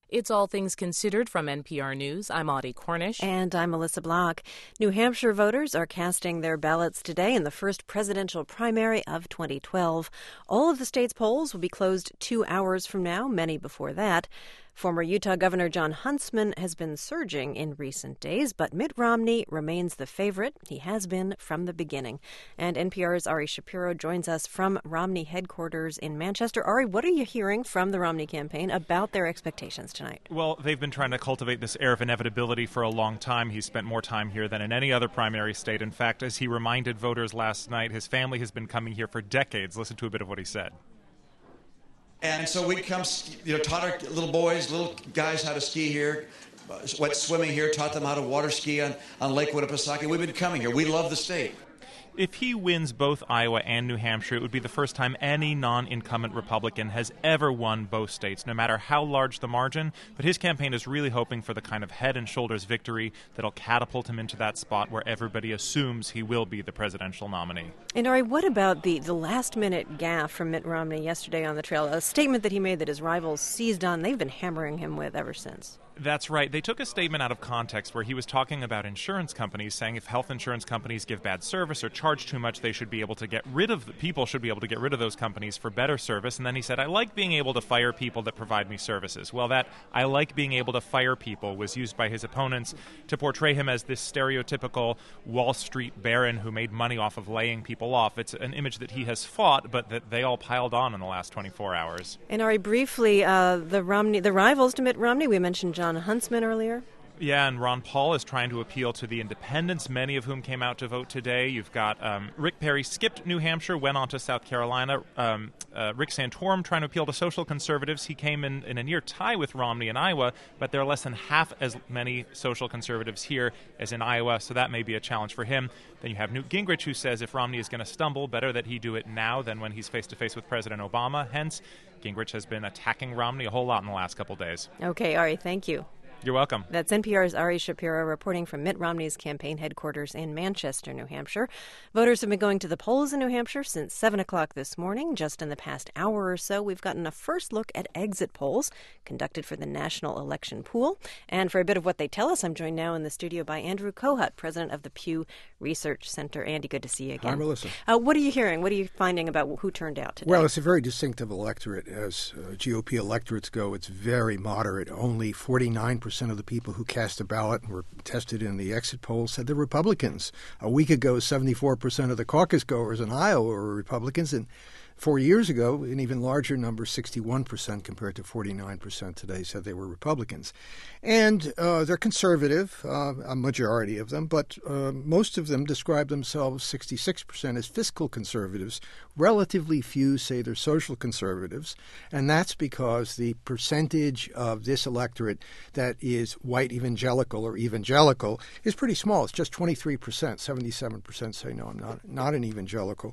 It's All Things Considered from NPR News. I'm Audie Cornish. And I'm Melissa Block. New Hampshire voters are casting their ballots today in the first presidential primary of 2012. All of the state's polls will be closed 2 hours from now, many before that. Former Utah Governor Jon Huntsman has been surging in recent days, but Mitt Romney remains the favorite. He has been from the beginning. And NPR's Ari Shapiro joins us from Romney headquarters in Manchester. Ari, what are you hearing from the Romney campaign about their expectations tonight? Well, they've been trying to cultivate this air of inevitability for a long time. He's spent more time here than in any other primary state. In fact, as he reminded voters last night, his family has been coming here for decades. Listen to a bit of what he said. And so we'd come, taught our little boys, little guys how to ski here, went swimming here, taught them how to water ski on Lake Winnipesaukee. We've been coming here. We love the state. If he wins both Iowa and New Hampshire, it would be the first time any non-incumbent Republican has ever won both states, no matter how large the margin. But his campaign is really hoping for the kind of head and shoulders victory that'll catapult him into that spot where everybody assumes he will be the presidential nominee. And Ari, what about the last-minute gaffe from Mitt Romney yesterday on the trail, a statement that he made that his rivals seized on, they've been hammering him with ever since? That's right. They took a statement out of context where he was talking about insurance companies, saying if health insurance companies give bad service or charge too much, they should be able to get rid of people should be able to get rid of those companies for better service. And then he said, I like being able to fire people that provide me services. Well, that I like being able to fire people was used by his opponents to portray him as this stereotypical Wall Street baron who made money off of laying people off. It's an image that he has fought, but that they all piled on in the last 24 hours. And Ari, briefly, the rivals to Mitt Romney, we mentioned Jon Huntsman earlier. Yeah, and Ron Paul is trying to appeal to the independents, many of whom came out to vote today. You've got Rick Perry skipped New Hampshire, went on to South Carolina. Rick Santorum trying to appeal to social conservatives. He came in a near tie with Romney in Iowa, but there are less than half as many social conservatives here as in Iowa, so that may be a challenge for him. Then you have Newt Gingrich, who says if Romney is going to stumble, better that he do it now than when he's face-to-face with President Obama. Hence, Gingrich has been attacking Romney a whole lot in the last couple days. Okay, Ari, thank you. You're welcome. That's NPR's Ari Shapiro reporting from Mitt Romney's campaign headquarters in Manchester, New Hampshire. Voters have been going to the polls in New Hampshire since 7 o'clock this morning. Just in the past hour or so, we've gotten a first look at exit polls conducted for the National Election Pool. And for a bit of what they tell us, I'm joined now in the studio by Andrew Kohut, president of the Pew Research Center. Andy, good to see you again. Hi, Melissa. What are you hearing? What are you finding about who turned out today? Well, it's a very distinctive electorate. As GOP electorates go, it's very moderate. Only 49% of the people who cast a ballot and were tested in the exit polls said they're Republicans. A week ago, 74% of the caucus goers in Iowa were Republicans, and 4 years ago, an even larger number, 61% compared to 49% today, said they were Republicans. And they're conservative, a majority of them, but most of them describe themselves, 66%, as fiscal conservatives. Relatively few say they're social conservatives, and that's because the percentage of this electorate that is white evangelical or evangelical is pretty small. It's just 23%. 77% say, no, I'm not an evangelical.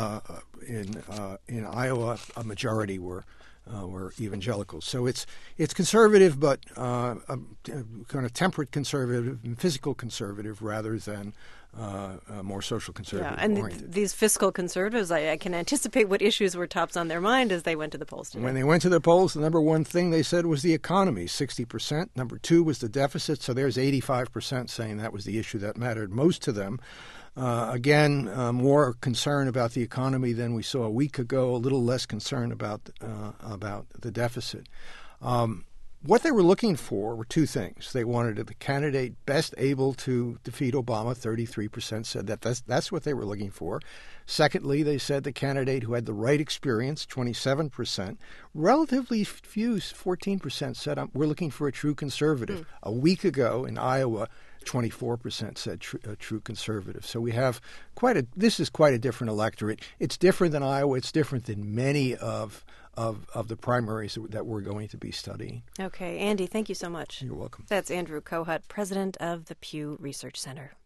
In Iowa, a majority were evangelicals. So it's conservative, but kind of temperate conservative and physical conservative rather than more social conservative. Yeah, and these fiscal conservatives, I can anticipate what issues were tops on their mind as they went to the polls today. When they went to the polls, the number one thing they said was the economy, 60%. Number two was the deficit, so there's 85% saying that was the issue that mattered most to them. Again, more concern about the economy than we saw a week ago, a little less concern about the deficit. What they were looking for were two things. They wanted the candidate best able to defeat Obama. 33% said that's what they were looking for. Secondly, they said the candidate who had the right experience, 27%. Relatively few, 14%, said we're looking for a true conservative. A week ago in Iowa, 24% said true conservative. So we have this is quite a different electorate. It's different than Iowa. It's different than many of the primaries that we're going to be studying. Okay. Andy, thank you so much. You're welcome. That's Andrew Kohut, president of the Pew Research Center.